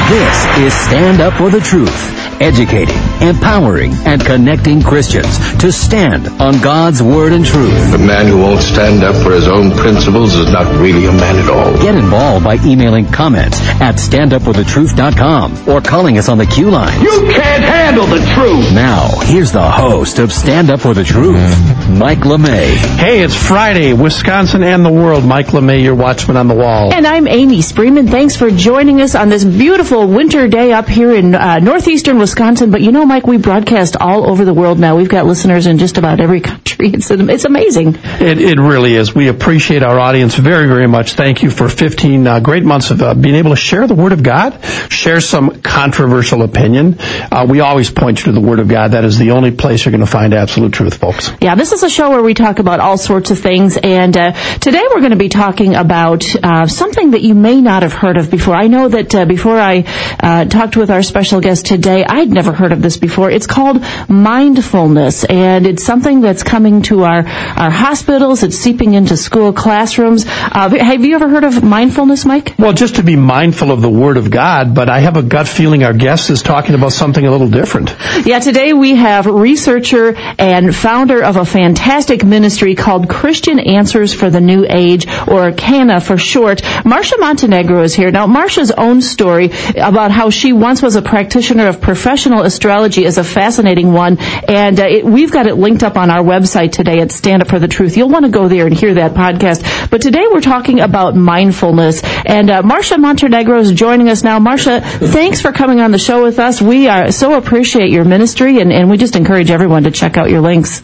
This is Stand Up for the Truth, educating, empowering, and connecting Christians to stand on God's Word and truth. A man who won't stand up for his own principles is not really a man at all. Get involved by emailing comments at standupforthetruth.com or calling us on the Q line. You can't handle the truth. Now, here's the host of Stand Up for the Truth, Mike LeMay. Hey, it's Friday, Wisconsin and the world. Mike LeMay, your watchman on the wall. And I'm Amy Spreeman. Thanks for joining us on this beautiful winter day up here in northeastern Wisconsin. But you know, Mike, we broadcast all over the world now. We've got listeners in just about every country. It's amazing. It really is. We appreciate our audience very, very much. Thank you for 15 great months of being able to share the Word of God, share some controversial opinion. We always point you to the Word of God. That is the only place you're going to find absolute truth, folks. Yeah, this is a show where we talk about all sorts of things. And today we're going to be talking about something that you may not have heard of before. I know that before I talked with our special guest today, I'd never heard of this before. It's called mindfulness, and it's something that's coming to our hospitals. It's seeping into school classrooms. Have you ever heard of mindfulness, Mike? Well, just to be mindful of the Word of God, but I have a gut feeling our guest is talking about something a little different. Yeah, today we have researcher and founder of a fantastic ministry called Christian Answers for the New Age, or CANA for short. Marcia Montenegro is here. Now, Marcia's own story about how she once was a practitioner of professional astrology is a fascinating one, and we've got it linked up on our website today at Stand Up for the Truth. You'll want to go there and hear that podcast. But today we're talking about mindfulness, and Marcia Montenegro is joining us now. Marcia, thanks for coming on the show with us. We so appreciate your ministry, and we just encourage everyone to check out your links.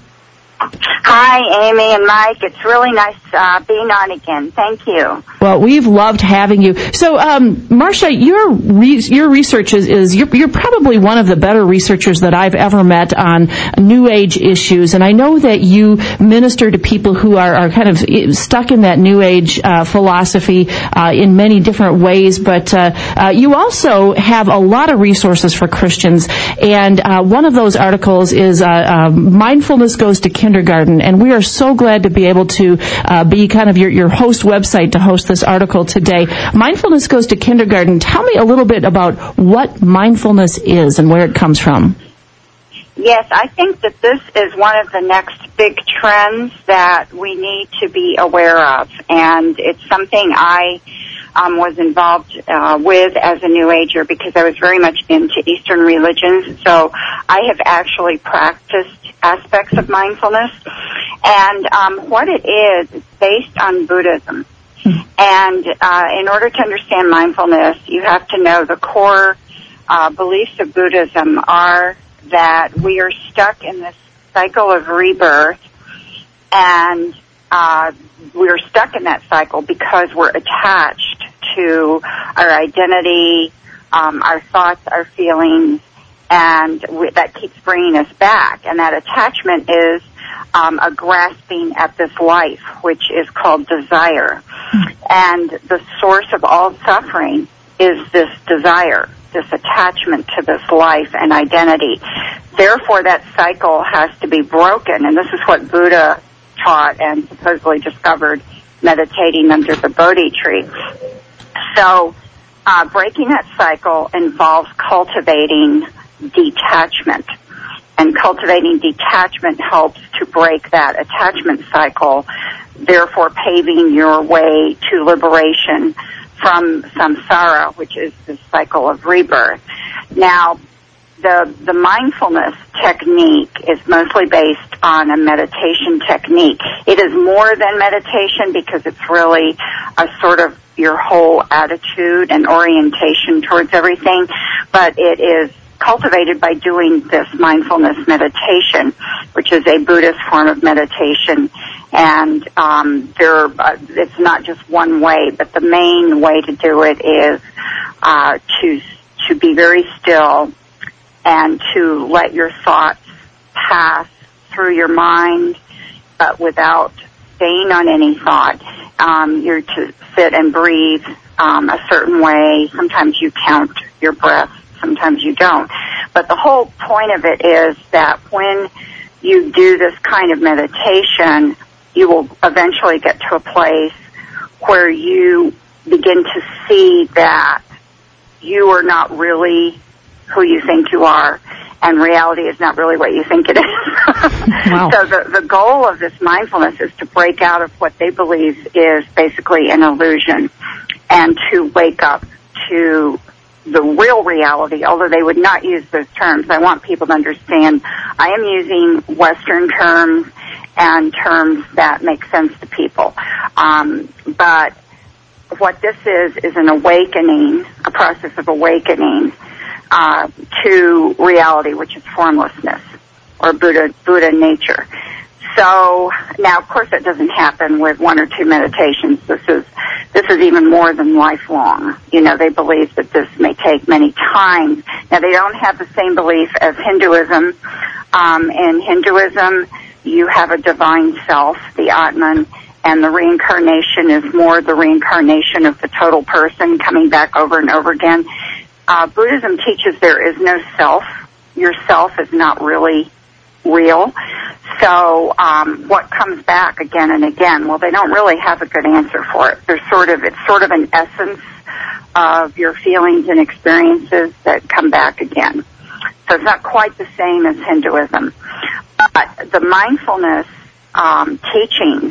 Hi, Amy and Mike. It's really nice being on again. Thank you. Well, we've loved having you. So, Marcia, your research is you're probably one of the better researchers that I've ever met on New Age issues, and I know that you minister to people who are kind of stuck in that New Age philosophy in many different ways. But you also have a lot of resources for Christians, and one of those articles is Mindfulness Goes to Kindergarten, and we are so glad to be able to be kind of your host website to host this article today. Mindfulness Goes to Kindergarten. Tell me a little bit about what mindfulness is and where it comes from. Yes, I think that this is one of the next big trends that we need to be aware of, and it's something I was involved with as a New Ager because I was very much into Eastern religions, so I have actually practiced aspects of mindfulness, and what it is, it's based on Buddhism. And in order to understand mindfulness, you have to know the core beliefs of Buddhism are that we are stuck in this cycle of rebirth, and we're stuck in that cycle because we're attached to our identity, our thoughts, our feelings, and that keeps bringing us back. And that attachment is a grasping at this life, which is called desire. And the source of all suffering is this desire, this attachment to this life and identity. Therefore, that cycle has to be broken, and this is what Buddha taught and supposedly discovered meditating under the Bodhi tree. So, breaking that cycle involves cultivating detachment. And cultivating detachment helps to break that attachment cycle, therefore paving your way to liberation from samsara, which is the cycle of rebirth. Now, the mindfulness technique is mostly based on a meditation technique. It is more than meditation because it's really a sort of your whole attitude and orientation towards everything, but it is cultivated by doing this mindfulness meditation, which is a Buddhist form of meditation. And it's not just one way, but the main way to do it is to be very still and to let your thoughts pass through your mind, but without staying on any thought. You're to sit and breathe a certain way. Sometimes you count your breath, sometimes you don't. But the whole point of it is that when you do this kind of meditation, you will eventually get to a place where you begin to see that you are not really who you think you are, and reality is not really what you think it is. Wow. So the goal of this mindfulness is to break out of what they believe is basically an illusion and to wake up to the real reality, although they would not use those terms. I want people to understand I am using Western terms and terms that make sense to people. But what this is an awakening, a process of awakening to reality, which is formlessness or Buddha nature. So now, of course, that doesn't happen with one or two meditations. This is even more than lifelong. You know, they believe that this may take many times. Now, they don't have the same belief as Hinduism. In Hinduism, you have a divine self, the Atman, and the reincarnation is more the reincarnation of the total person coming back over and over again. Buddhism teaches there is no self. Your self is not really real. So what comes back again and again? Well, they don't really have a good answer for it. It's sort of an essence of your feelings and experiences that come back again. So it's not quite the same as Hinduism. But the mindfulness teachings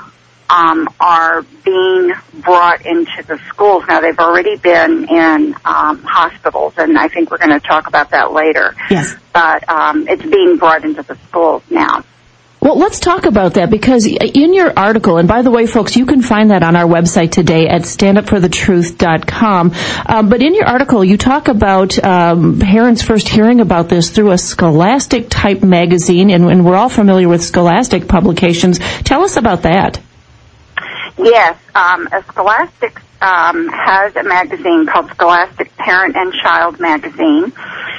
are being brought into the schools. Now, they've already been in hospitals, and I think we're going to talk about that later. Yes. But it's being brought into the schools now. Well, let's talk about that, because in your article, and by the way, folks, you can find that on our website today at standupforthetruth.com, but in your article, you talk about parents first hearing about this through a Scholastic-type magazine, and we're all familiar with Scholastic publications. Tell us about that. Yes, Scholastic has a magazine called Scholastic Parent and Child Magazine,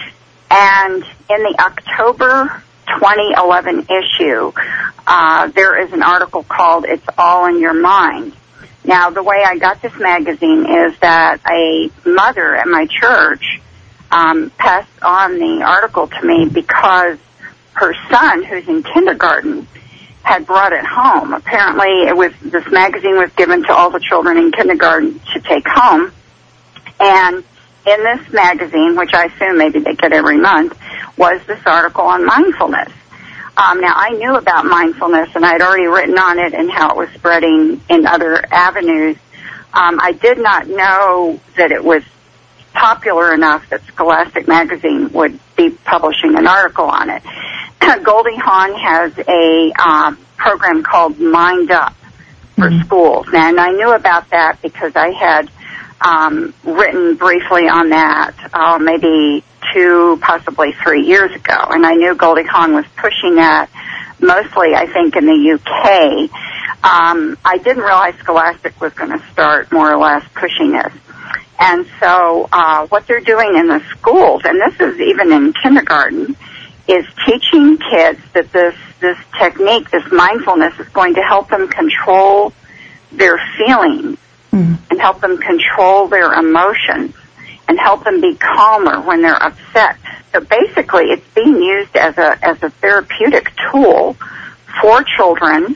and in the October 2011 issue, there is an article called It's All in Your Mind. Now, the way I got this magazine is that a mother at my church passed on the article to me because her son, who's in kindergarten, had brought it home. Apparently, this magazine was given to all the children in kindergarten to take home. And in this magazine, which I assume maybe they get every month, was this article on mindfulness. Now, I knew about mindfulness, and I'd already written on it and how it was spreading in other avenues. I did not know that it was popular enough that Scholastic Magazine would be publishing an article on it. Goldie Hawn has a program called Mind Up for schools. And I knew about that because I had written briefly on that maybe 2, possibly 3 years ago. And I knew Goldie Hawn was pushing that mostly, I think, in the UK. I didn't realize Scholastic was going to start more or less pushing this. And so what they're doing in the schools, and this is even in kindergarten, is teaching kids that this technique, this mindfulness, is going to help them control their feelings and help them control their emotions and help them be calmer when they're upset. So basically, it's being used as a therapeutic tool for children.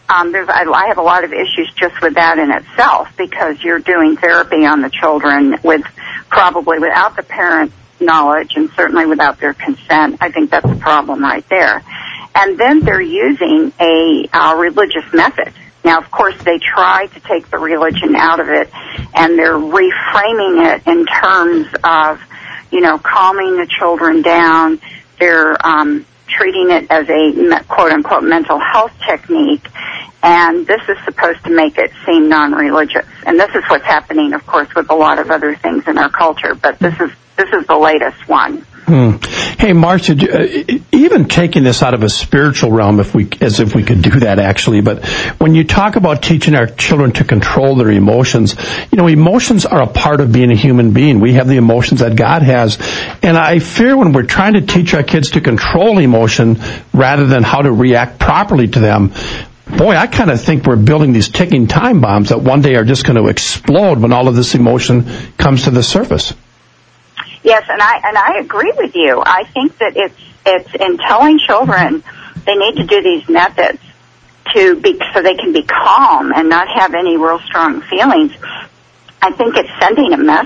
I have a lot of issues just with that in itself, because you're doing therapy on the children probably without the parents' knowledge and certainly without their consent. I think that's a problem right there. And then they're using a religious method. Now, of course, they try to take the religion out of it, and they're reframing it in terms of, calming the children down. They're treating it as a quote-unquote mental health technique, and this is supposed to make it seem non-religious. And this is what's happening, of course, with a lot of other things in our culture, but this is the latest one. Hey, Marcia, even taking this out of a spiritual realm, as if we could do that actually, but when you talk about teaching our children to control their emotions, emotions are a part of being a human being. We have the emotions that God has, and I fear when we're trying to teach our kids to control emotion rather than how to react properly to them, boy, I kind of think we're building these ticking time bombs that one day are just going to explode when all of this emotion comes to the surface. Yes, and I agree with you. I think that it's in telling children they need to do these methods so they can be calm and not have any real strong feelings. I think it's sending a message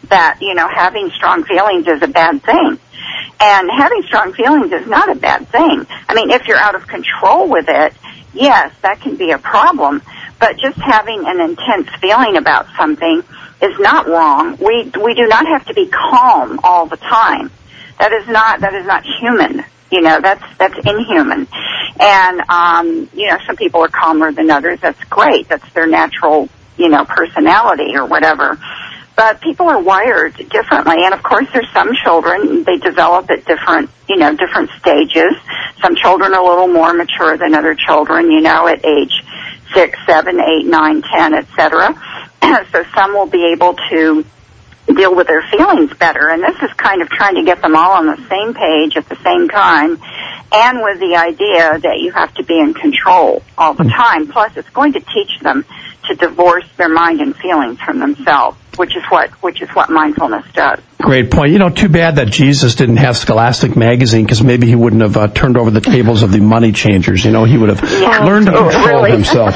that, having strong feelings is a bad thing. And having strong feelings is not a bad thing. I mean, if you're out of control with it, yes, that can be a problem. But just having an intense feeling about something is not wrong. We do not have to be calm all the time. That is not human. That's inhuman. And, some people are calmer than others. That's great. That's their natural, personality or whatever. But people are wired differently. And of course there's some children, they develop at different stages. Some children are a little more mature than other children, at age 6, 7, 8, 9, 10, etc. So some will be able to deal with their feelings better. And this is kind of trying to get them all on the same page at the same time, and with the idea that you have to be in control all the time. Plus, it's going to teach them to divorce their mind and feelings from themselves, which is what mindfulness does. Great point. Too bad that Jesus didn't have Scholastic magazine, because maybe he wouldn't have turned over the tables of the money changers. He would have learned to control himself.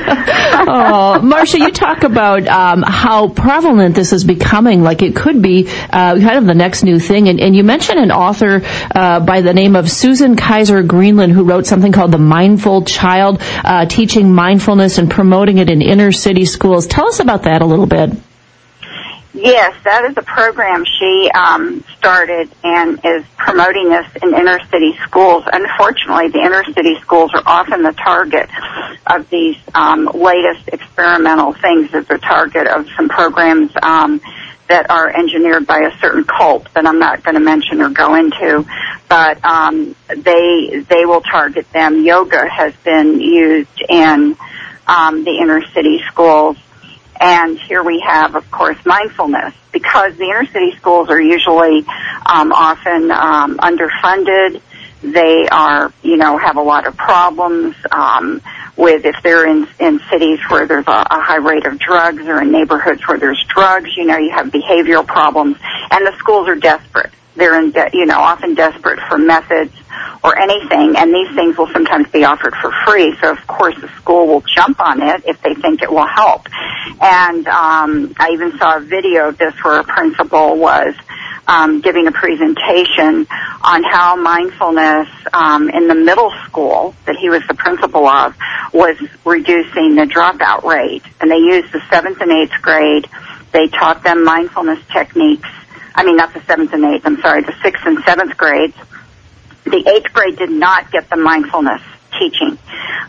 Oh, Marcia, you talk about how prevalent this is becoming, like it could be kind of the next new thing. And you mentioned an author by the name of Susan Kaiser Greenland, who wrote something called The Mindful Child, teaching mindfulness and promoting it in inner city schools. Tell us about that a little bit. Yes, that is a program she started and is promoting this in inner city schools. Unfortunately, the inner city schools are often the target of these latest experimental things, as the target of some programs that are engineered by a certain cult that I'm not going to mention or go into. But they will target them. Yoga has been used in the inner city schools. And here we have, of course, mindfulness, because the inner city schools are usually often underfunded. They are, have a lot of problems with, if they're in cities where there's a high rate of drugs, or in neighborhoods where there's drugs, you have behavioral problems, and the schools are desperate. They're often desperate for methods or anything, and these things will sometimes be offered for free. So of course the school will jump on it if they think it will help. And I even saw a video of this where a principal was giving a presentation on how mindfulness in the middle school that he was the principal of was reducing the dropout rate. And they used the 7th and 8th grade. They taught them mindfulness techniques. I mean, not the 7th and 8th, I'm sorry, the 6th and 7th grades. The 8th grade did not get the mindfulness teaching.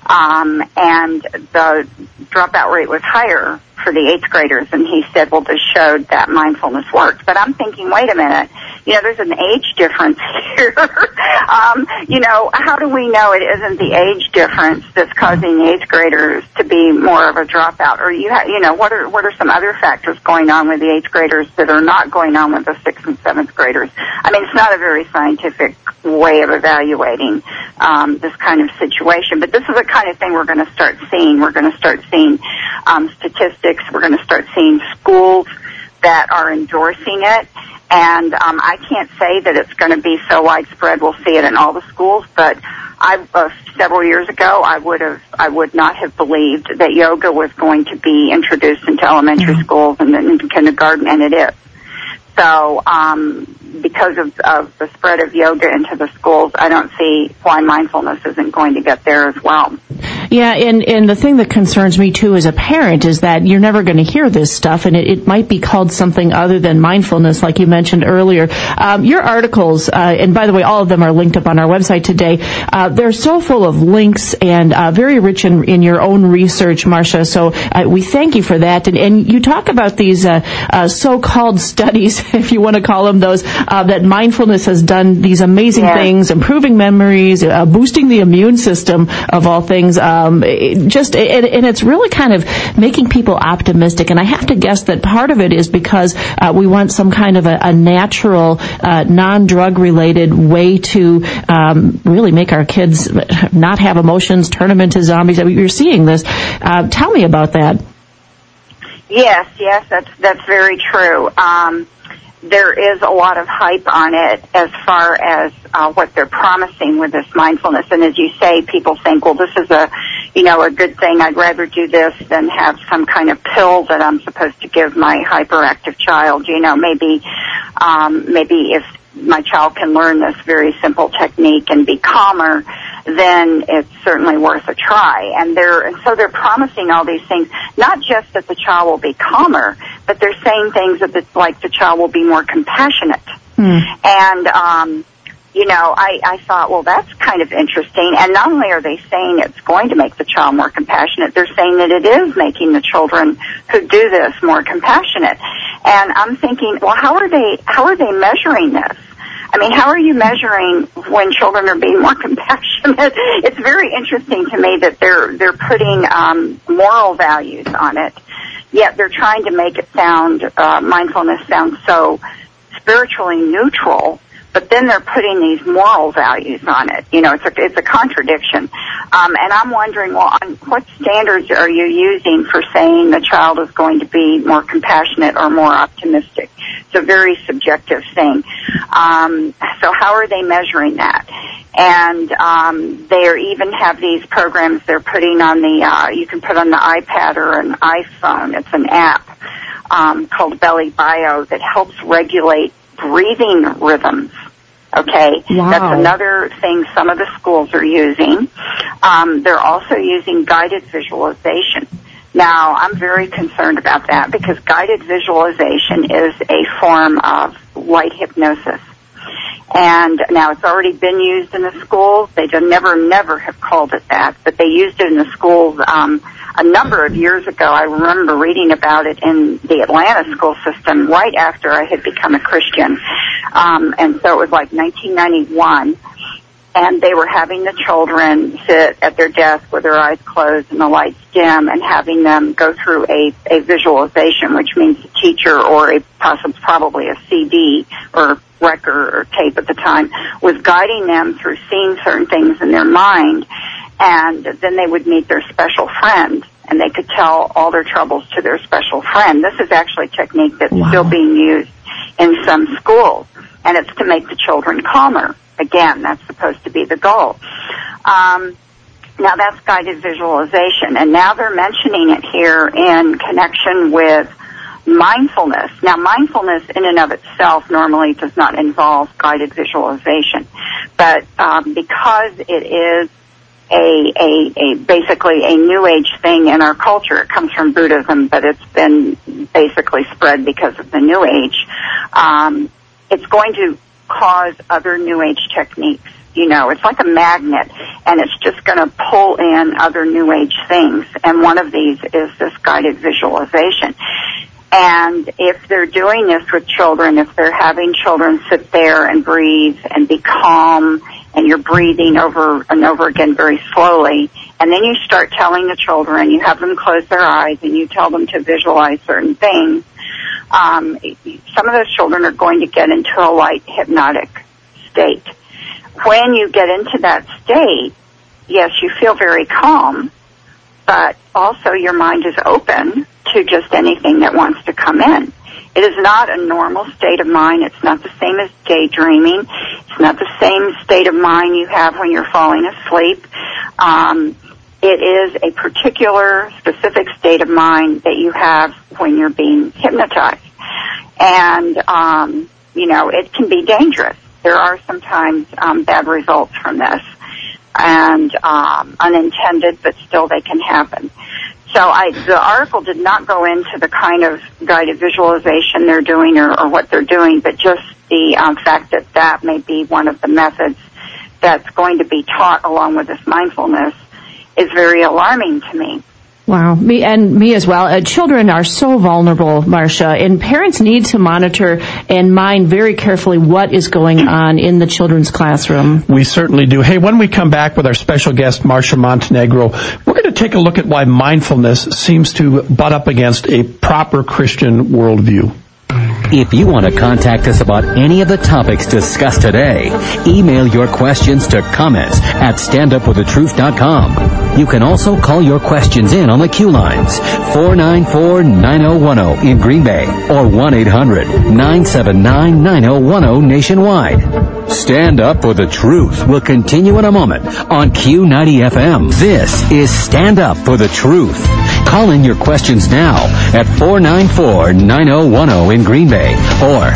And the dropout rate was higher for the 8th graders. And he said, well, this showed that mindfulness worked. But I'm thinking, wait a minute, there's an age difference here. How do we know it isn't the age difference that's causing the 8th graders to be more of a dropout? Or, what are some other factors going on with the 8th graders that are not going on with the 6th and 7th graders? I mean, it's not a very scientific way of evaluating this kind of situation, but this is the kind of thing we're going to start seeing. We're going to start seeing statistics. We're going to start seeing schools that are endorsing it. And I can't say that it's going to be so widespread we'll see it in all the schools, but several years ago I would not have believed that yoga was going to be introduced into elementary schools and then into kindergarten, and it is. So because of the spread of yoga into the schools, I don't see why mindfulness isn't going to get there as well. Yeah, and the thing that concerns me, too, as a parent is that you're never going to hear this stuff, and it might be called something other than mindfulness, like you mentioned earlier. Your articles, and by the way, all of them are linked up on our website today, they're so full of links and very rich in your own research, Marcia, so we thank you for that. And you talk about these so-called studies, if you want to call them those, that mindfulness has done these amazing things, improving memories, boosting the immune system, of all things. And it's really kind of making people optimistic. And I have to guess that part of it is because we want some kind of a natural, non-drug related way to really make our kids not have emotions, turn them into zombies. I mean, you're seeing this. Tell me about that. Yes, that's very true. There is a lot of hype on it as far as what they're promising with this mindfulness. And as you say, people think, well, this is a a good thing. I'd rather do this than have some kind of pill that I'm supposed to give my hyperactive child. Maybe if my child can learn this very simple technique and be calmer, then it's certainly worth a try. And so they're promising all these things, not just that the child will be calmer, but they're saying things like the child will be more compassionate. And, I thought, well, that's kind of interesting. And not only are they saying it's going to make the child more compassionate, they're saying that it is making the children who do this more compassionate. And I'm thinking, well, how are they measuring this? I mean, how are you measuring when children are being more compassionate? It's very interesting to me that they're putting moral values on it, yet they're trying to make it sound mindfulness sound so spiritually neutral. But then they're putting these moral values on it. It's a contradiction. And I'm wondering, well, what standards are you using for saying the child is going to be more compassionate or more optimistic? It's a very subjective thing. So how are they measuring that? And they even have these programs they're putting on you can put on the iPad or an iPhone. It's an app called Belly Bio that helps regulate breathing rhythms. Okay, wow. That's another thing some of the schools are using. They're also using guided visualization. Now, I'm very concerned about that because guided visualization is a form of light hypnosis. And now it's already been used in the schools. They never have called it that, but they used it in the schools a number of years ago. I remember reading about it in the Atlanta school system right after I had become a Christian. And so it was like 1991. And they were having the children sit at their desk with their eyes closed and the lights dim and having them go through a visualization, which means the teacher or probably a CD or record or tape at the time was guiding them through seeing certain things in their mind. And then they would meet their special friend and they could tell all their troubles to their special friend. This is actually a technique that's still being used in some schools, and it's to make the children calmer. Again, that's supposed to be the goal. Now that's guided visualization, and now they're mentioning it here in connection with mindfulness. Now, mindfulness in and of itself normally does not involve guided visualization, but because it is basically a New Age thing in our culture, it comes from Buddhism, but it's been basically spread because of the New Age. It's going to cause other New Age techniques. It's like a magnet, and it's just going to pull in other New Age things, and one of these is this guided visualization. And if they're doing this with children, if they're having children sit there and breathe and be calm, and you're breathing over and over again very slowly, and then you start telling the children, you have them close their eyes, and you tell them to visualize certain things, some of those children are going to get into a light hypnotic state. When you get into that state, yes, you feel very calm, but also your mind is open to just anything that wants to come in. It is not a normal state of mind. It's not the same as daydreaming. It's not the same state of mind you have when you're falling asleep. It is a particular, specific state of mind that you have when you're being hypnotized. And, it can be dangerous. There are sometimes bad results from this, and unintended, but still they can happen. So the article did not go into the kind of guided visualization they're doing or what they're doing, but just the fact that may be one of the methods that's going to be taught along with this mindfulness is very alarming to me. Wow, me as well. Children are so vulnerable, Marcia, and parents need to monitor and mind very carefully what is going on in the children's classroom. We certainly do. Hey, when we come back with our special guest, Marcia Montenegro, we're going to take a look at why mindfulness seems to butt up against a proper Christian worldview. If you want to contact us about any of the topics discussed today, email your questions to comments@standupforthetruth.com. You can also call your questions in on the Q lines, 494-9010 in Green Bay or 1-800-979-9010 nationwide. Stand Up for the Truth will continue in a moment on Q90 FM. This is Stand Up for the Truth. Call in your questions now at 494-9010 in Green Bay or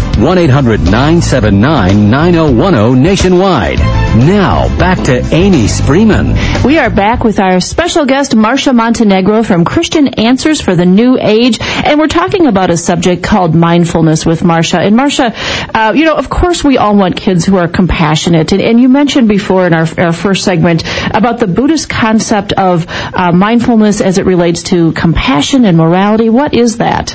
1-800-979-9010 nationwide. Now, back to Amy Spreeman. We are back with our special guest, Marsha Montenegro from Christian Answers for the New Age, and we're talking about a subject called mindfulness with Marsha. And Marsha, of course we all want kids who are compassionate, and you mentioned before in our first segment about the Buddhist concept of mindfulness as it relates to compassion and morality. What is that?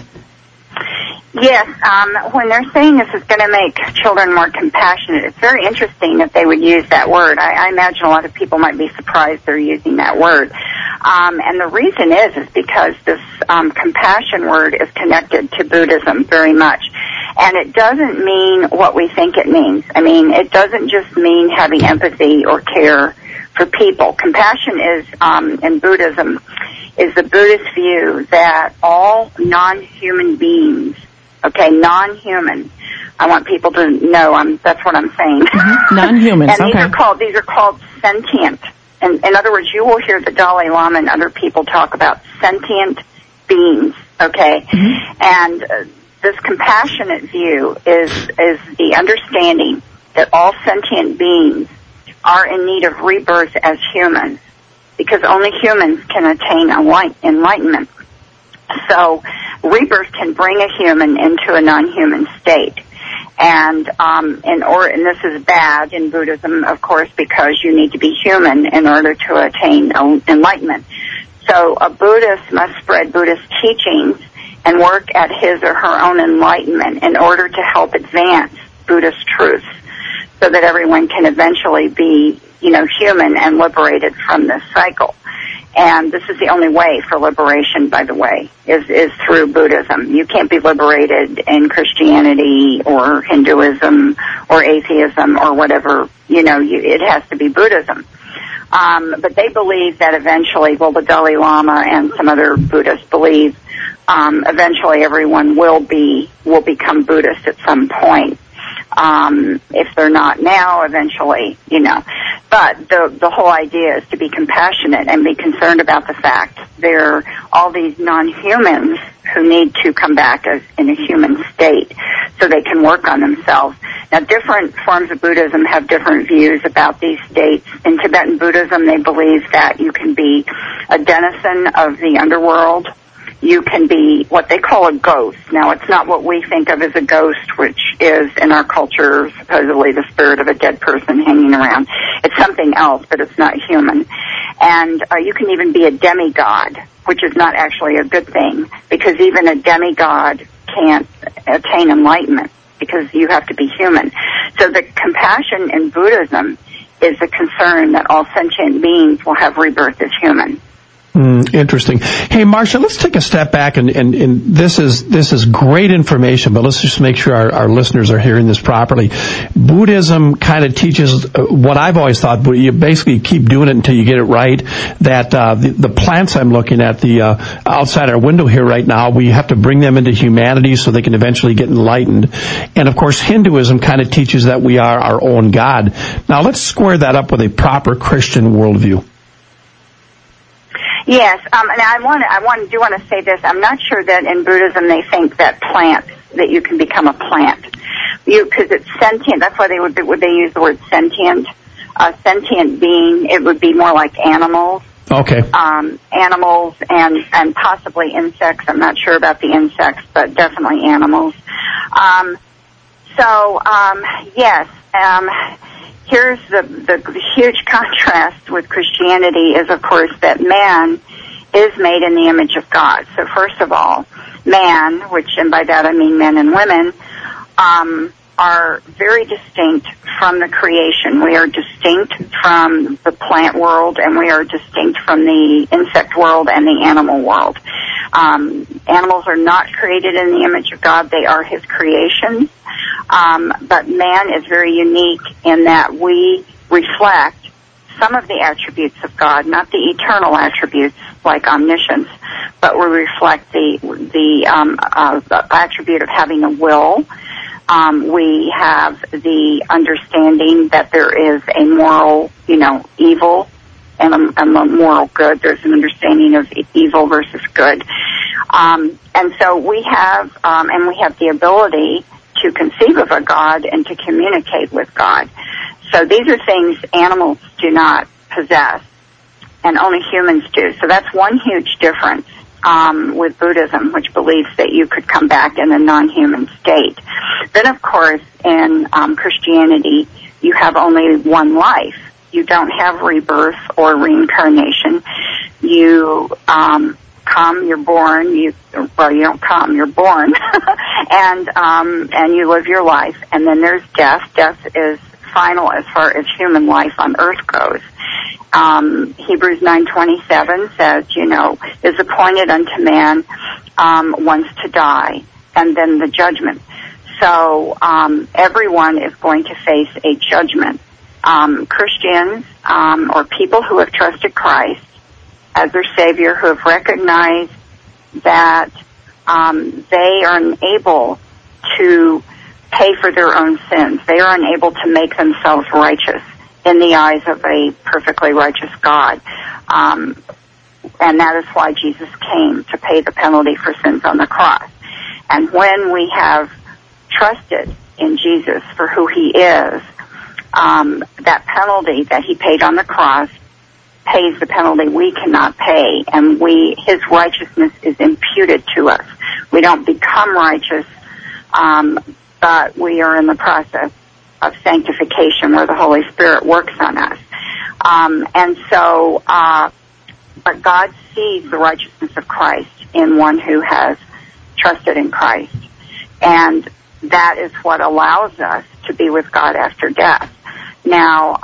Yes, when they're saying this is going to make children more compassionate, it's very interesting that they would use that word. I imagine a lot of people might be surprised they're using that word. And the reason is because this compassion word is connected to Buddhism very much. And it doesn't mean what we think it means. I mean, it doesn't just mean having empathy or care for people. Compassion is, in Buddhism, is the Buddhist view that all non-human beings, non-human. I want people to know that's what I'm saying. Mm-hmm. Non-humans, and these are called sentient. And in other words, you will hear the Dalai Lama and other people talk about sentient beings, okay? Mm-hmm. And this compassionate view is the understanding that all sentient beings are in need of rebirth as humans, because only humans can attain enlightenment. So rebirth can bring a human into a non-human state. And this is bad in Buddhism, of course, because you need to be human in order to attain enlightenment. So a Buddhist must spread Buddhist teachings and work at his or her own enlightenment in order to help advance Buddhist truths so that everyone can eventually be, human and liberated from this cycle. And this is the only way for liberation, by the way, is through Buddhism. You can't be liberated in Christianity or Hinduism or atheism or whatever, it has to be Buddhism. But they believe that eventually, the Dalai Lama and some other Buddhists believe eventually everyone will become Buddhist at some point. If they're not now, eventually, But the whole idea is to be compassionate and be concerned about the fact there are all these non-humans who need to come back in a human state so they can work on themselves. Now, different forms of Buddhism have different views about these states. In Tibetan Buddhism, they believe that you can be a denizen of the underworld. You can be what they call a ghost. Now, it's not what we think of as a ghost, which is, in our culture, supposedly the spirit of a dead person hanging around. It's something else, but it's not human. And you can even be a demigod, which is not actually a good thing, because even a demigod can't attain enlightenment, because you have to be human. So the compassion in Buddhism is the concern that all sentient beings will have rebirth as human. Interesting. Hey, Marsha, let's take a step back, and this is great information, but let's just make sure our listeners are hearing this properly. Buddhism kind of teaches what I've always thought, but you basically keep doing it until you get it right, that the plants I'm looking at outside our window here right now, we have to bring them into humanity so they can eventually get enlightened. And, of course, Hinduism kind of teaches that we are our own God. Now, let's square that up with a proper Christian worldview. Yes, and I do want to say this. I'm not sure that in Buddhism they think that you can become a plant. Because it's sentient. That's why they use the word sentient. A sentient being, it would be more like animals. Okay. Animals and possibly insects. I'm not sure about the insects, but definitely animals. Yes. Here's the huge contrast with Christianity is, of course, that man is made in the image of God. So first of all, man, and by that I mean men and women, are very distinct from the creation. We are distinct from the plant world, and we are distinct from the insect world and the animal world. Animals are not created in the image of God. They are His creations. But man is very unique in that we reflect some of the attributes of God, not the eternal attributes like omniscience, but we reflect the attribute of having a will. We have the understanding that there is a moral, evil and a moral good. There's an understanding of evil versus good. And so we have the ability to conceive of a God and to communicate with God. So these are things animals do not possess, and only humans do. So that's one huge difference with Buddhism, which believes that you could come back in a non-human state. Then, of course, in Christianity, you have only one life. You don't have rebirth or reincarnation. You come, you're born. You don't come, you're born, and you live your life. And then there's death. Death is final as far as human life on earth goes. Hebrews 9:27 says, is appointed unto man once to die, and then the judgment. So everyone is going to face a judgment. Christians or people who have trusted Christ as their Savior, who have recognized that they are unable to pay for their own sins. They are unable to make themselves righteous in the eyes of a perfectly righteous God. And that is why Jesus came, to pay the penalty for sins on the cross. And when we have trusted in Jesus for who He is, that penalty that He paid on the cross pays the penalty we cannot pay, and His righteousness is imputed to us. We don't become righteous, but we are in the process of sanctification where the Holy Spirit works on us. But God sees the righteousness of Christ in one who has trusted in Christ. And that is what allows us to be with God after death. Now,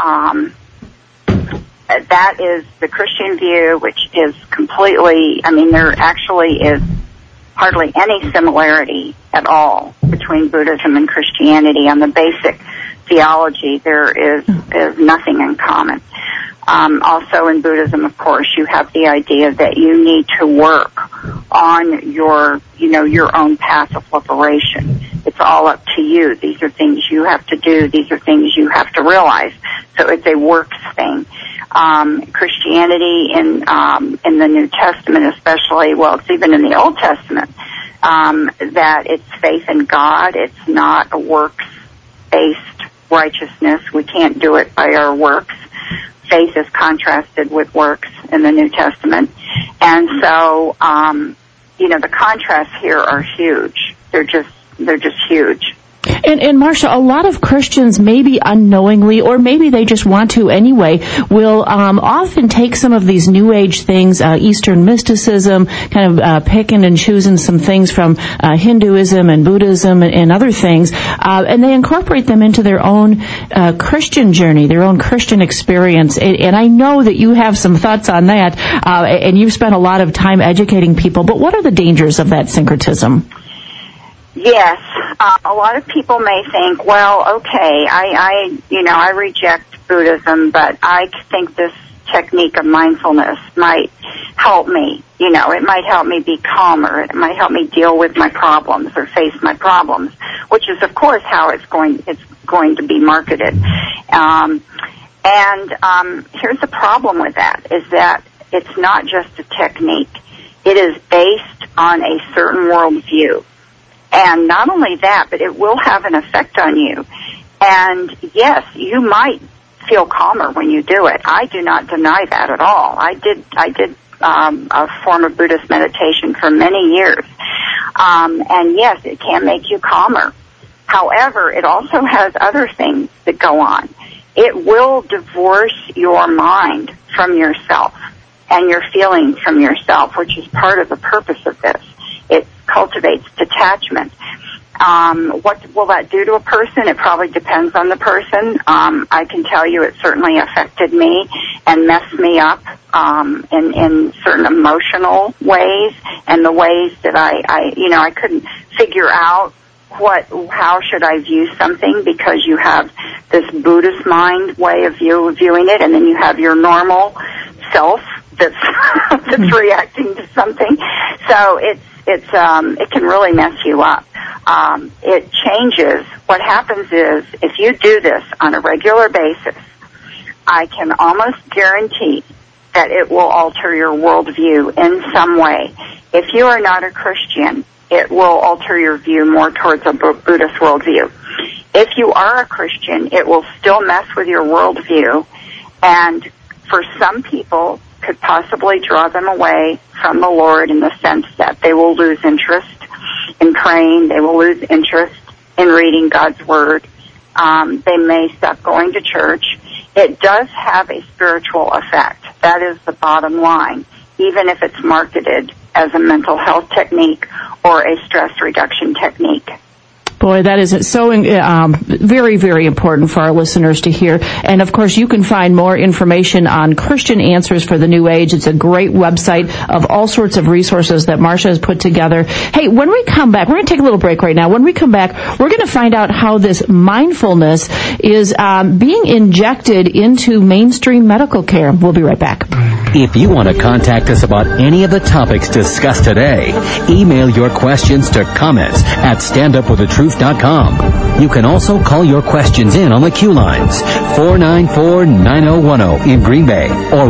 that is the Christian view, which is completely, there actually is hardly any similarity at all between Buddhism and Christianity. On the basic theology, there is nothing in common. Also in Buddhism, of course, you have the idea that you need to work on your own path of liberation. It's all up to you. These are things you have to do. These are things you have to realize. So it's a works thing. Christianity in the New Testament especially, well, it's even in the Old Testament, that it's faith in God. It's not a works-based righteousness. We can't do it by our works. Faith is contrasted with works in the New Testament. And so, the contrasts here are huge. They're just huge. And Marcia, a lot of Christians, maybe unknowingly, or maybe they just want to anyway, will often take some of these New Age things, Eastern mysticism, kind of picking and choosing some things from Hinduism and Buddhism and other things, and they incorporate them into their own Christian journey, their own Christian experience. And I know that you have some thoughts on that, and you've spent a lot of time educating people. But what are the dangers of that syncretism? Yes, a lot of people may think, well, okay, I reject Buddhism, but I think this technique of mindfulness might help me. It might help me be calmer. It might help me deal with my problems or face my problems, which is, of course, how it's going to be marketed. Here's the problem with that, is that it's not just a technique. It is based on a certain worldview. And not only that, but it will have an effect on you. And yes, you might feel calmer when you do it. I do not deny that at all. I did a form of Buddhist meditation for many years. And yes, it can make you calmer. However, it also has other things that go on. It will divorce your mind from yourself and your feelings from yourself, which is part of the purpose of this. It cultivates detachment. What will that do to a person? It probably depends on the person. I can tell you it certainly affected me and messed me up in certain emotional ways, and the ways that I couldn't figure out how should I view something, because you have this Buddhist mind way of viewing it, and then you have your normal self that's reacting to something. So it can really mess you up. It changes. What happens is, if you do this on a regular basis, I can almost guarantee that it will alter your worldview in some way. If you are not a Christian, it will alter your view more towards a Buddhist worldview. If you are a Christian, it will still mess with your worldview, and for some people, could possibly draw them away from the Lord, in the sense that they will lose interest in praying, they will lose interest in reading God's Word, they may stop going to church. It does have a spiritual effect. That is the bottom line, even if it's marketed as a mental health technique or a stress reduction technique. Boy, that is so very, very important for our listeners to hear. And, of course, you can find more information on Christian Answers for the New Age. It's a great website of all sorts of resources that Marsha has put together. Hey, when we come back, we're going to take a little break right now. When we come back, we're going to find out how this mindfulness is being injected into mainstream medical care. We'll be right back. If you want to contact us about any of the topics discussed today, email your questions to comments@standupforthetruth.com. You can also call your questions in on the Q lines, 494-9010 in Green Bay or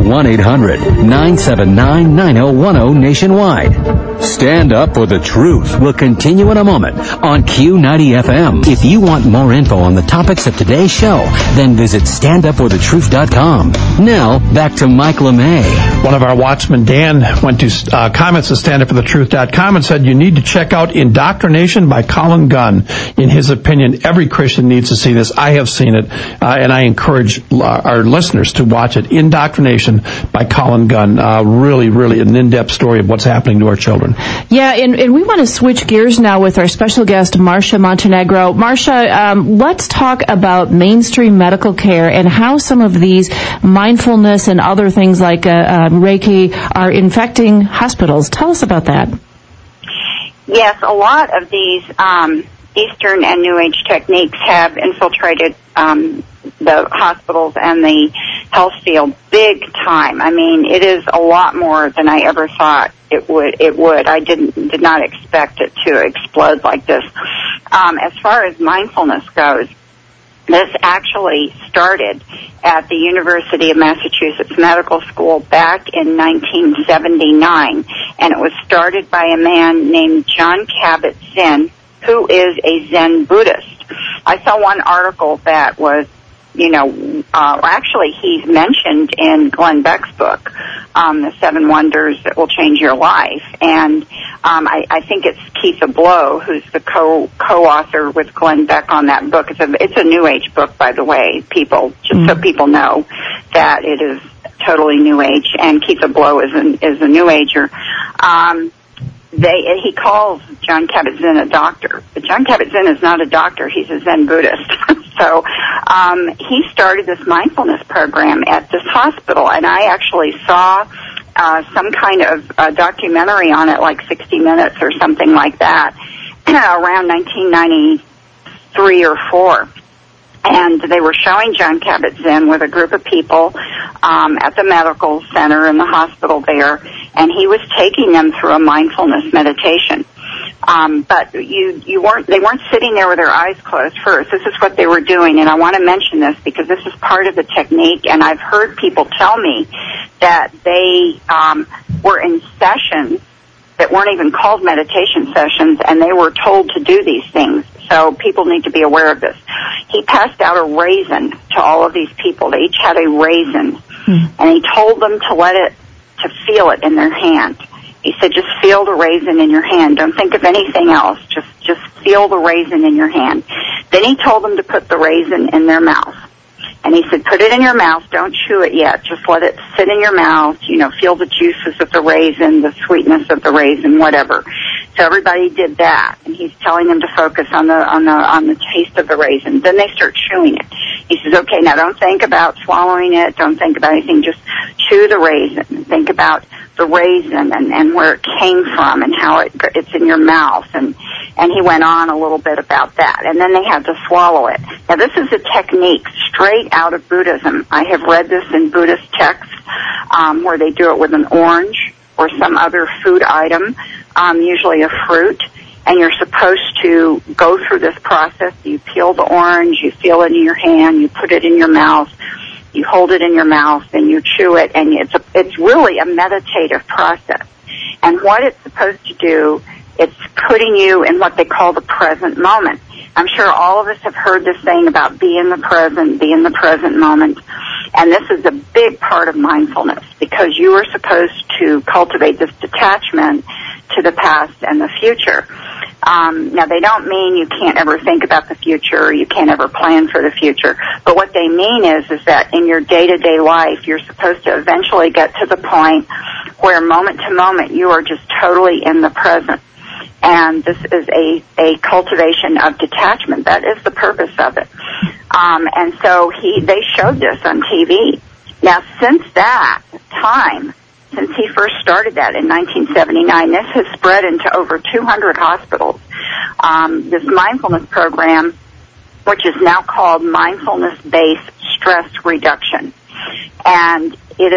1-800-979-9010 nationwide. Stand Up for the Truth will continue in a moment on Q90 FM. If you want more info on the topics of today's show, then visit standupforthetruth.com. Now, back to Mike LeMay. One of our watchmen, Dan, went to comments at standupforthetruth.com and said, you need to check out Indoctrination by Colin Gunn. In his opinion, every Christian needs to see this. I have seen it, and I encourage our listeners to watch it. Indoctrination by Colin Gunn. Really, really an in-depth story of what's happening to our children. Yeah, and we want to switch gears now with our special guest, Marsha Montenegro. Marsha, let's talk about mainstream medical care and how some of these mindfulness and other things like Reiki are infecting hospitals. Tell us about that. Yes, a lot of these Eastern and New Age techniques have infiltrated the hospitals and the health field big time. I mean, it is a lot more than I ever thought it would. I did not expect it to explode like this. As far as mindfulness goes, this actually started at the University of Massachusetts Medical School back in 1979, and it was started by a man named Jon Kabat-Zinn, who is a Zen Buddhist. I saw one article that was, actually he's mentioned in Glenn Beck's book, The 7 Wonders That Will Change Your Life. And I think it's Keitha Blow who's the co-author with Glenn Beck on that book. It's a New Age book, by the way, people, just so people know that it is totally New Age. And Keitha Blow is a New Ager. He calls Jon Kabat-Zinn a doctor, but Jon Kabat-Zinn is not a doctor. He's a Zen Buddhist. So he started this mindfulness program at this hospital, and I actually saw some kind of documentary on it, like 60 Minutes or something like that, around 1993 or 4. And they were showing Jon Kabat-Zinn with a group of people at the medical center in the hospital there, and he was taking them through a mindfulness meditation. But they weren't sitting there with their eyes closed first. This is what they were doing, and I want to mention this because this is part of the technique, and I've heard people tell me that they were in sessions that weren't even called meditation sessions, and they were told to do these things. So people need to be aware of this. He passed out a raisin to all of these people. They each had a raisin, and he told them to feel it in their hand. He said, just feel the raisin in your hand. Don't think of anything else. Just feel the raisin in your hand. Then he told them to put the raisin in their mouth. And he said, put it in your mouth. Don't chew it yet. Just let it sit in your mouth. Feel the juices of the raisin, the sweetness of the raisin, whatever. So everybody did that, and he's telling them to focus on the taste of the raisin. Then they start chewing it. He says, okay, now don't think about swallowing it. Don't think about anything. Just chew the raisin. Think about the raisin and where it came from and how it's in your mouth. And he went on a little bit about that. And then they had to swallow it. Now, this is a technique straight out of Buddhism. I have read this in Buddhist texts where they do it with an orange or some other food item, usually a fruit, and you're supposed to go through this process. You peel the orange, you feel it in your hand, you put it in your mouth, you hold it in your mouth, and you chew it, and it's really a meditative process. And what it's supposed to do, it's putting you in what they call the present moment. I'm sure all of us have heard this saying about be in the present moment. And this is a big part of mindfulness because you are supposed to cultivate this detachment to the past and the future. Now, they don't mean you can't ever think about the future, or you can't ever plan for the future. But what they mean is that in your day-to-day life, you're supposed to eventually get to the point where moment to moment you are just totally in the present. And this is a cultivation of detachment. That is the purpose of it. And so they showed this on TV. Now, since that time, since he first started that in 1979, this has spread into over 200 hospitals. This mindfulness program, which is now called Mindfulness-Based Stress Reduction. And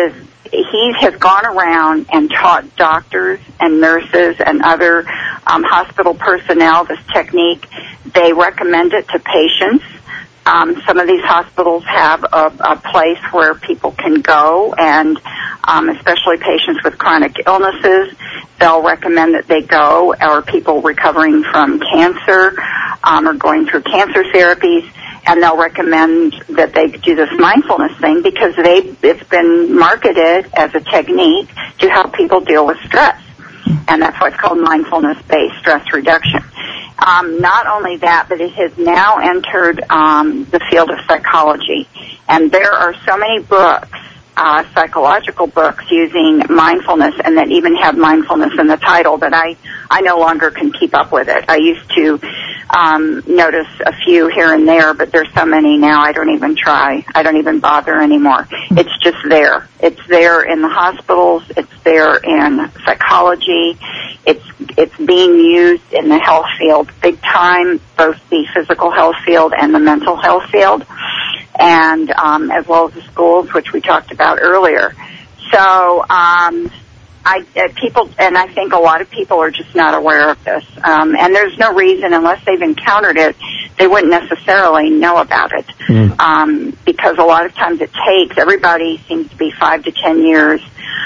he has gone around and taught doctors and nurses and other hospital personnel this technique. They recommend it to patients. Some of these hospitals have a place where people can go, and especially patients with chronic illnesses, they'll recommend that they go, or people recovering from cancer or going through cancer therapies, and they'll recommend that they do this mindfulness thing because it's been marketed as a technique to help people deal with stress. And that's why it's called mindfulness-based stress reduction. Not only that, but it has now entered the field of psychology. And there are so many books, psychological books using mindfulness and that even have mindfulness in the title that I no longer can keep up with it. I used to notice a few here and there, but there's so many now I don't even try. I don't even bother anymore. It's just there. It's there in the hospitals. It's there in psychology. It's being used in the health field big time, both the physical health field and the mental health field, and as well as the schools, which we talked about earlier. So I think a lot of people are just not aware of this. And there's no reason, unless they've encountered it, they wouldn't necessarily know about it. Because a lot of times everybody seems to be 5 to 10 years.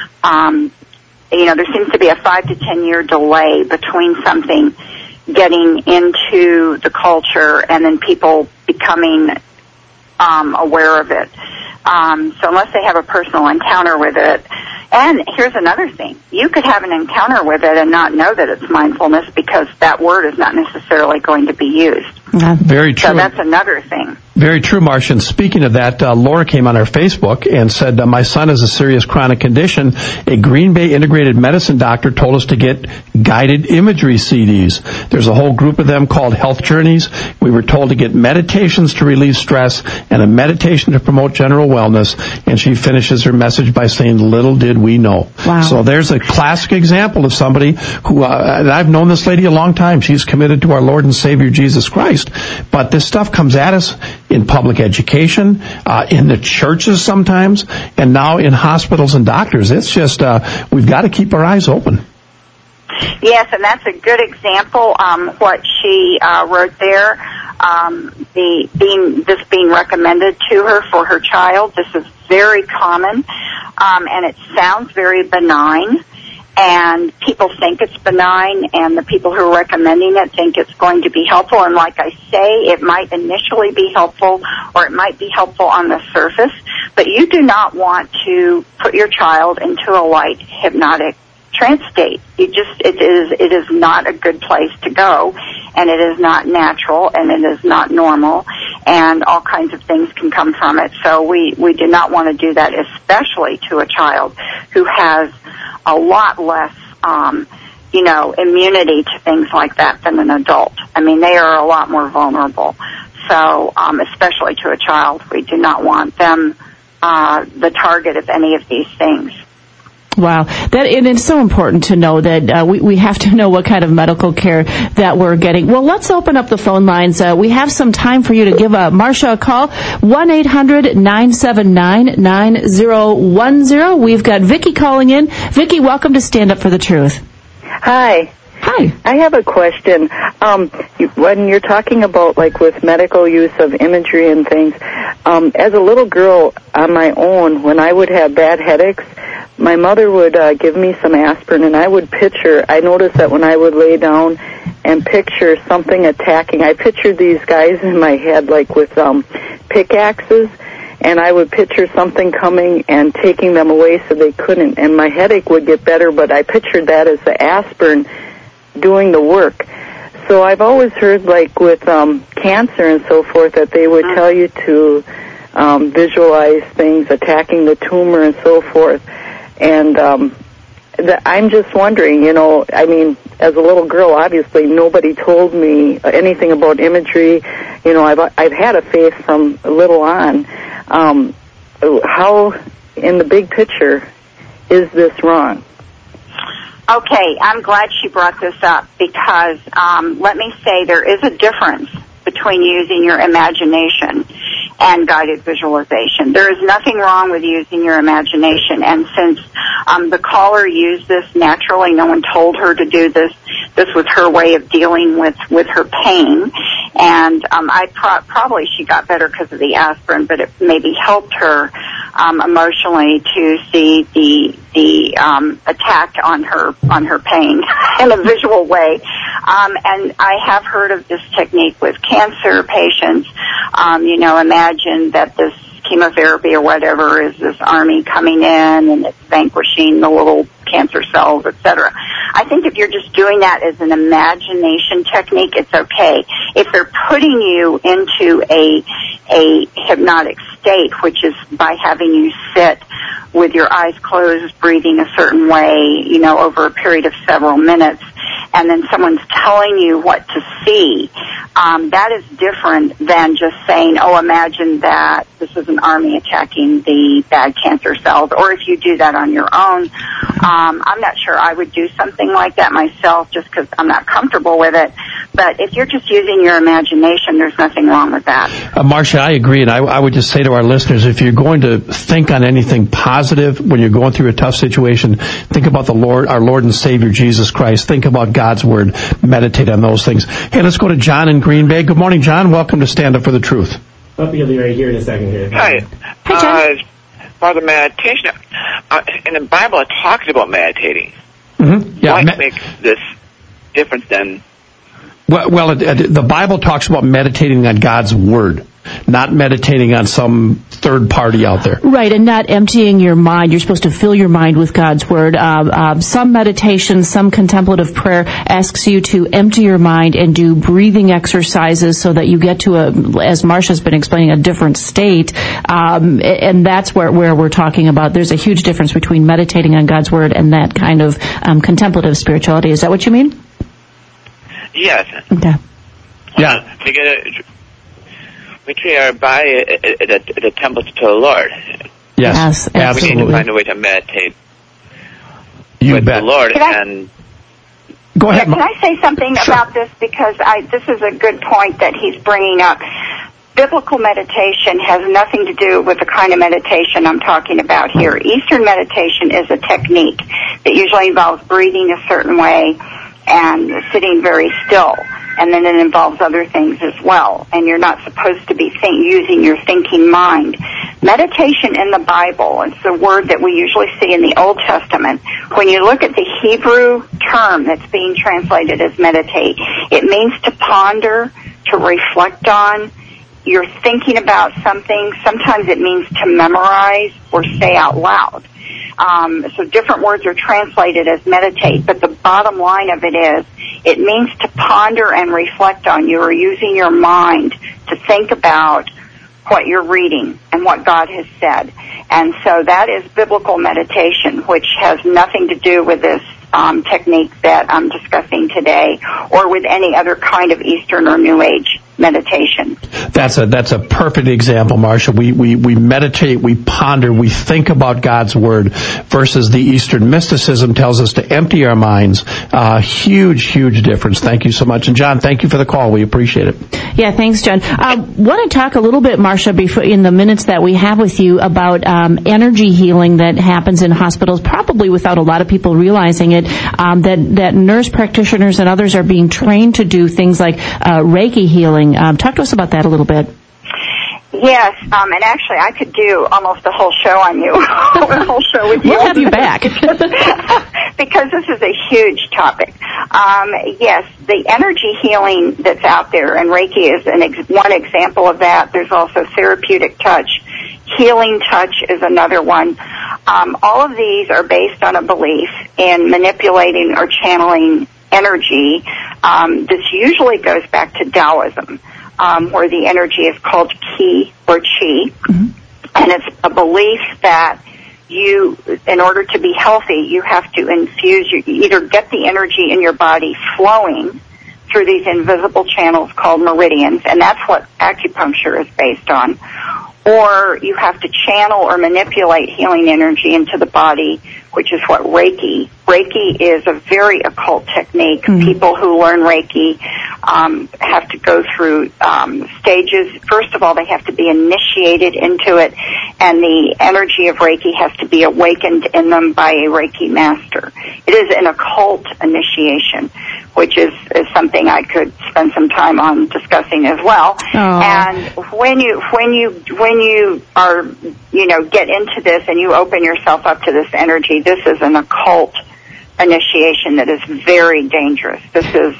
There seems to be a 5 to 10 year delay between something getting into the culture and then people becoming aware of it. So unless they have a personal encounter with it. And here's another thing. You could have an encounter with it and not know that it's mindfulness because that word is not necessarily going to be used. Very true. So that's another thing. Very true, Marcia. And speaking of that, Laura came on our Facebook and said, my son has a serious chronic condition. A Green Bay integrated medicine doctor told us to get guided imagery CDs. There's a whole group of them called Health Journeys. We were told to get meditations to relieve stress and a meditation to promote general wellness. And she finishes her message by saying, little did we know. Wow. So there's a classic example of somebody who, and I've known this lady a long time. She's committed to our Lord and Savior Jesus Christ. But this stuff comes at us in public education, in the churches sometimes, and now in hospitals and doctors. It's just, we've got to keep our eyes open. Yes, and that's a good example, what she wrote there, this being recommended to her for her child. This is very common, and it sounds very benign. And people think it's benign, and the people who are recommending it think it's going to be helpful. And like I say, it might initially be helpful, or it might be helpful on the surface. But you do not want to put your child into a light hypnotic trance state. It is not a good place to go, and it is not natural, and it is not normal, and all kinds of things can come from it. So we do not want to do that, especially to a child who has a lot less immunity to things like that than an adult. I mean, they are a lot more vulnerable. So, especially to a child, we do not want them the target of any of these things. Wow. And it's so important to know that we have to know what kind of medical care that we're getting. Well, let's open up the phone lines. We have some time for you to give Marsha a call. 1-800-979-9010. We've got Vicki calling in. Vicki, welcome to Stand Up for the Truth. Hi. Hi. I have a question. When you're talking about, with medical use of imagery and things, as a little girl on my own, when I would have bad headaches, my mother would give me some aspirin, and I would picture, I noticed that when I would lay down and picture something attacking, I pictured these guys in my head, with pickaxes, and I would picture something coming and taking them away so they couldn't, and my headache would get better, but I pictured that as the aspirin doing the work. So I've always heard, with cancer and so forth, that they would tell you to visualize things attacking the tumor and so forth. And I'm just wondering, as a little girl, obviously nobody told me anything about imagery. I've had a faith from little on. How, in the big picture, is this wrong? Okay, I'm glad she brought this up because let me say there is a difference between using your imagination and guided visualization. There is nothing wrong with using your imagination, and since the caller used this naturally, no one told her to do this. This was her way of dealing with her pain, and probably she got better because of the aspirin, but it maybe helped her emotionally to see the attack on her pain in a visual way. And I have heard of this technique with cancer patients. Imagine that this chemotherapy or whatever is this army coming in and it's vanquishing the little cancer cells, etc. I think if you're just doing that as an imagination technique, it's okay. If they're putting you into a hypnotic state, which is by having you sit with your eyes closed, breathing a certain way, over a period of several minutes, and then someone's telling you what to see, that is different than just saying, imagine that this is an army attacking the bad cancer cells. Or if you do that on your own, I'm not sure I would do something like that myself just because I'm not comfortable with it. But if you're just using your imagination, there's nothing wrong with that. Marsha, I agree, and I would just say to our listeners, if you're going to think on anything positive when you're going through a tough situation, think about our Lord and Savior, Jesus Christ. Think about God's Word. Meditate on those things. Hey, let's go to John in Green Bay. Good morning, John. Welcome to Stand Up for the Truth. I'll be right here in a second here. Hi. Hi, John. Father, meditation. In the Bible, it talks about meditating. Mm-hmm. Yeah, what makes this different than... Well, the Bible talks about meditating on God's Word, not meditating on some third party out there. Right, and not emptying your mind. You're supposed to fill your mind with God's Word. Some meditation, some contemplative prayer asks you to empty your mind and do breathing exercises so that you get to as Marsha's been explaining, a different state. And that's where we're talking about. There's a huge difference between meditating on God's Word and that kind of contemplative spirituality. Is that what you mean? Yes. Okay. Yeah. We treat our body as a temple to the Lord. Yes, absolutely. We need to find a way to meditate with the Lord. Go ahead. Can I say something about this? Because this is a good point that he's bringing up. Biblical meditation has nothing to do with the kind of meditation I'm talking about here. Eastern meditation is a technique that usually involves breathing a certain way and sitting very still, and then it involves other things as well, and you're not supposed to be using your thinking mind. Meditation in the Bible, it's the word that we usually see in the Old Testament. When you look at the Hebrew term that's being translated as meditate, it means to ponder, to reflect on. You're thinking about something. Sometimes it means to memorize or say out loud. So different words are translated as meditate, but the bottom line of it is it means to ponder and reflect on. You are using your mind to think about what you're reading and what God has said. And so that is biblical meditation, which has nothing to do with this technique that I'm discussing today, or with any other kind of Eastern or New Age meditation. That's a perfect example, Marcia. We meditate, we ponder, we think about God's Word, versus the Eastern mysticism tells us to empty our minds. Huge difference. Thank you so much. And John, thank you for the call. We appreciate it. Yeah, thanks, John. Want to talk a little bit, Marcia, before, in the minutes that we have with you, about energy healing that happens in hospitals, probably without a lot of people realizing it, that nurse practitioners and others are being trained to do things like Reiki healing. Talk to us about that a little bit. Yes, and actually I could do almost a whole show on you, a whole show with you. We'll have you back. Because this is a huge topic. Yes, the energy healing that's out there, and Reiki is one example of that. There's also therapeutic touch. Healing touch is another one. All of these are based on a belief in manipulating or channeling energy. This usually goes back to Taoism, where the energy is called qi or qi. Mm-hmm. And it's a belief that you, in order to be healthy, you have to infuse, you either get the energy in your body flowing through these invisible channels called meridians, and that's what acupuncture is based on, or you have to channel or manipulate healing energy into the body, which is what Reiki. Reiki is a very occult technique. Mm-hmm. People who learn Reiki have to go through stages. First of all, they have to be initiated into it, and the energy of Reiki has to be awakened in them by a Reiki master. It is an occult initiation, which is something I could spend some time on discussing as well. Oh. And when you are, get into this and you open yourself up to this energy, this is an occult initiation that is very dangerous. This is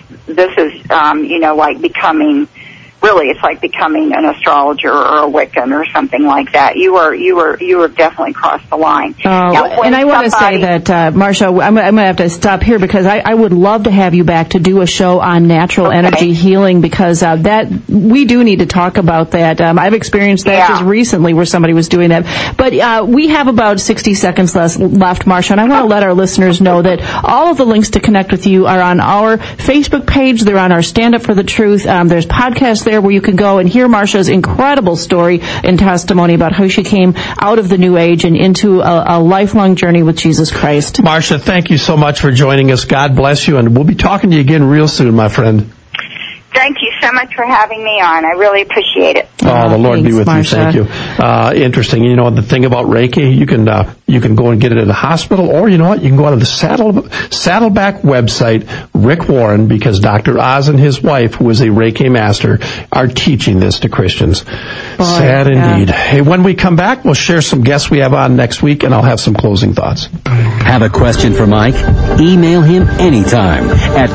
like becoming, really, it's like becoming an astrologer or a Wiccan or something like that. You are definitely crossed the line. Now, and I want to say that, Marcia, I'm going to have to stop here, because I would love to have you back to do a show on natural energy healing, because that we do need to talk about that. I've experienced that just recently, where somebody was doing that. But we have about 60 seconds left, Marcia, and I want to let our listeners know that all of the links to connect with you are on our Facebook page. They're on our Stand Up for the Truth. There's podcasts there where you can go and hear Marcia's incredible story and testimony about how she came out of the New Age and into a lifelong journey with Jesus Christ. Marcia, thank you so much for joining us. God bless you, and we'll be talking to you again real soon, my friend. Thank you so much for having me on. I really appreciate it. Oh, the Lord be with Marcia. You. Thank you. Interesting. The thing about Reiki, you can go and get it at a hospital, or you know what? You can go out to the Saddleback website, Rick Warren, because Dr. Oz and his wife, who is a Reiki master, are teaching this to Christians. Boy, sad indeed. Hey, when we come back, we'll share some guests we have on next week, and I'll have some closing thoughts. Have a question for Mike? Email him anytime at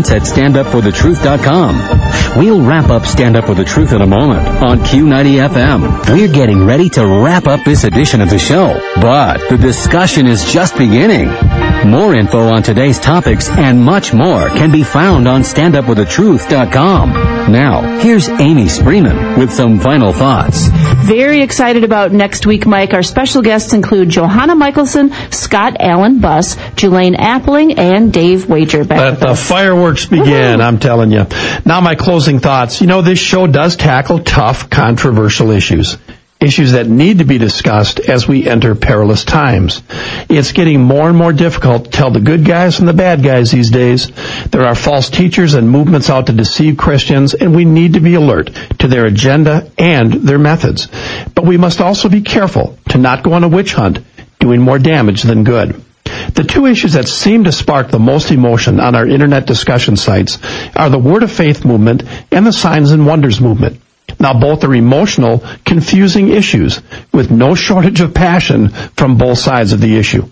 comments@standupforthetruth.com. We'll wrap up Stand Up for the Truth in a moment on Q90 FM. We're getting ready to wrap up this edition of the show, but the discussion is just beginning. More info on today's topics and much more can be found on standupforthetruth.com. Now, here's Amy Spreeman with some final thoughts. Very excited about next week, Mike. Our special guests include Johanna Michelson, Scott Allen Buss, Jelaine Appling, and Dave Wager. Let the fireworks begin, I'm telling you. Now my closing thoughts. This show does tackle tough, controversial issues that need to be discussed as we enter perilous times. It's getting more and more difficult to tell the good guys from the bad guys these days. There are false teachers and movements out to deceive Christians, and we need to be alert to their agenda and their methods. But we must also be careful to not go on a witch hunt, doing more damage than good. The two issues that seem to spark the most emotion on our internet discussion sites are the Word of Faith movement and the Signs and Wonders movement. Now, both are emotional, confusing issues with no shortage of passion from both sides of the issue.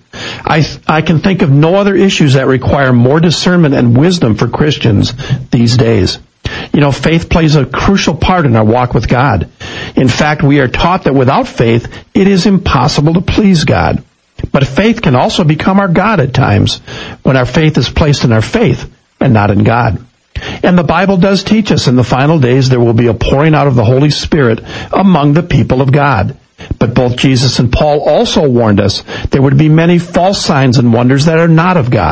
I can think of no other issues that require more discernment and wisdom for Christians these days. Faith plays a crucial part in our walk with God. In fact, we are taught that without faith, it is impossible to please God. But faith can also become our God at times, when our faith is placed in our faith and not in God. And the Bible does teach us in the final days there will be a pouring out of the Holy Spirit among the people of God. But both Jesus and Paul also warned us there would be many false signs and wonders that are not of God.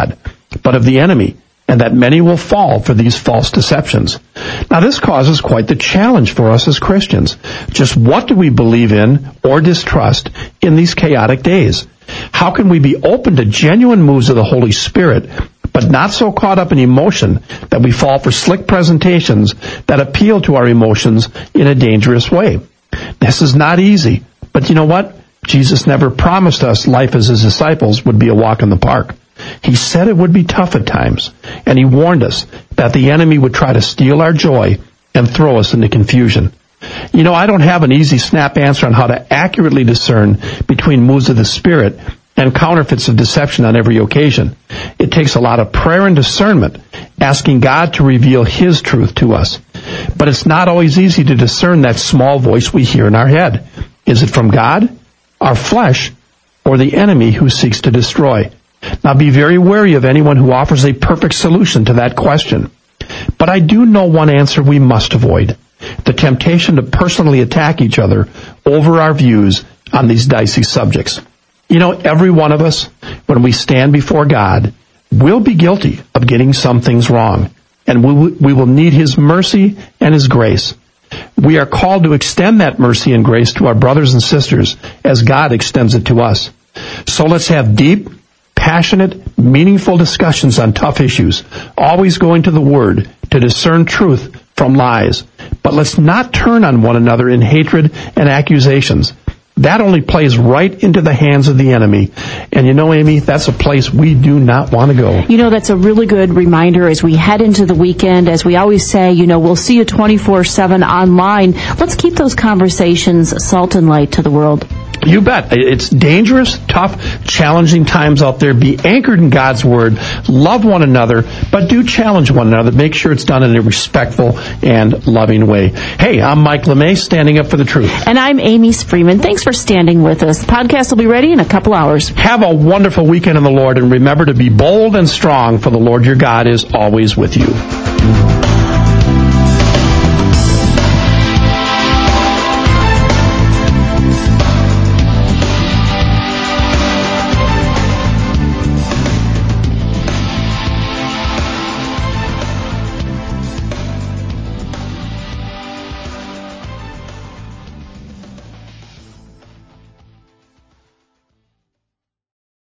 but of the enemy, and that many will fall for these false deceptions. Now this causes quite the challenge for us as Christians. Just what do we believe in or distrust in these chaotic days? How can we be open to genuine moves of the Holy Spirit, but not so caught up in emotion that we fall for slick presentations that appeal to our emotions in a dangerous way? This is not easy, but you know what? Jesus never promised us life as his disciples would be a walk in the park. He said it would be tough at times, and he warned us that the enemy would try to steal our joy and throw us into confusion. You know, I don't have an easy snap answer on how to accurately discern between moves of the Spirit and counterfeits of deception on every occasion. It takes a lot of prayer and discernment, asking God to reveal his truth to us. But it's not always easy to discern that small voice we hear in our head. Is it from God, our flesh, or the enemy who seeks to destroy? Now be very wary of anyone who offers a perfect solution to that question. But I do know one answer we must avoid: the temptation to personally attack each other over our views on these dicey subjects. You know, every one of us, when we stand before God, will be guilty of getting some things wrong, and we will need his mercy and his grace. We are called to extend that mercy and grace to our brothers and sisters as God extends it to us. So let's have deep, passionate, meaningful discussions on tough issues, always going to the Word to discern truth from lies. But let's not turn on one another in hatred and accusations. That only plays right into the hands of the enemy. And you know, Amy, that's a place we do not want to go. You know, that's a really good reminder as we head into the weekend. As we always say, you know, we'll see you 24/7 online. Let's keep those conversations salt and light to the world. You bet. It's dangerous, tough, challenging times out there. Be anchored in God's Word. Love one another, but do challenge one another. Make sure it's done in a respectful and loving way. Hey, I'm Mike LeMay, standing up for the truth. And I'm Amy Freeman. Thanks for standing with us. The podcast will be ready in a couple hours. Have a wonderful weekend in the Lord, and remember to be bold and strong, for the Lord your God is always with you.